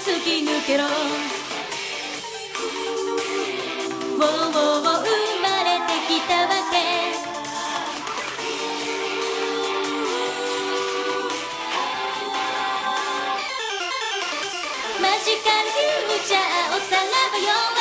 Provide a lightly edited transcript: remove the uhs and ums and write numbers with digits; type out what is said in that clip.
突き抜けろ。ウォーウォー生まれてきたわけ。マジカルフューチャーをさらばよ。